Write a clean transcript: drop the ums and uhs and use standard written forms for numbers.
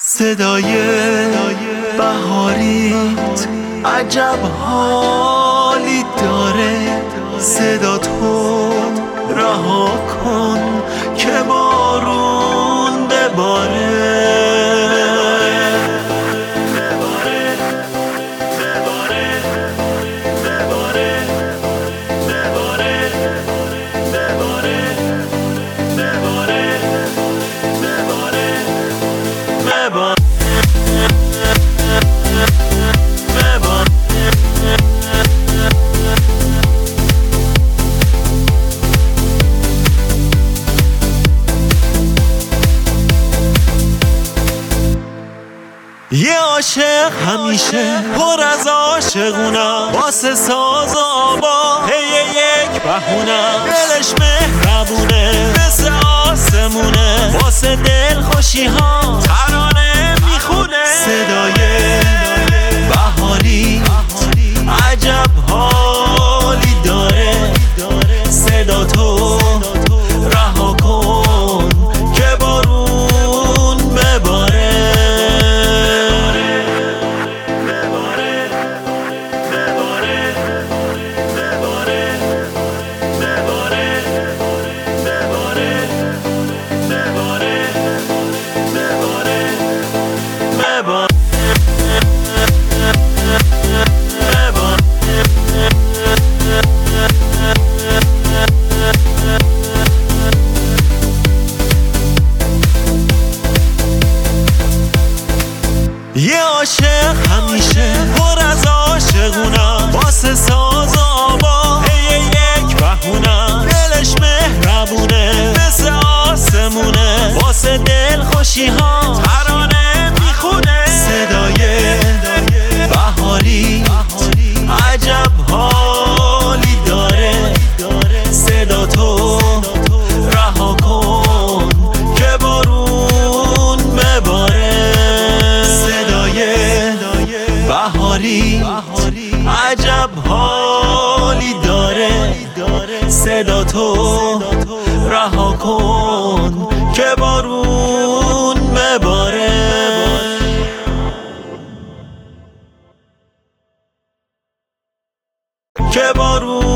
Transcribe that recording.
صدای بهاریت عجب حالی داره، صدا تو رها کن که بارون بباره. یه عاشق همیشه پر از عاشقونم، واسه ساز و آوا هی یک بهونم. دلش مهربونه مثل آسمونه، واسه دل خوشی ها ترانه میخونه. صدای بهاری عجب حالی داره، صدا تو رها کن که بارون بباره. یه عاشق همیشه پر از عاشقونم، واسه ساز و آوا هی یک بهونم. دلش مهربونه مثل آسمونه، واسه دل خوشی ها ترانه میخونه. صدای بهاری عجب حالی داره، صدا تو رها کن که بارون بباره. بهاری عجب حالی داره، صدا تو رها کن که بارون بباره. که بارون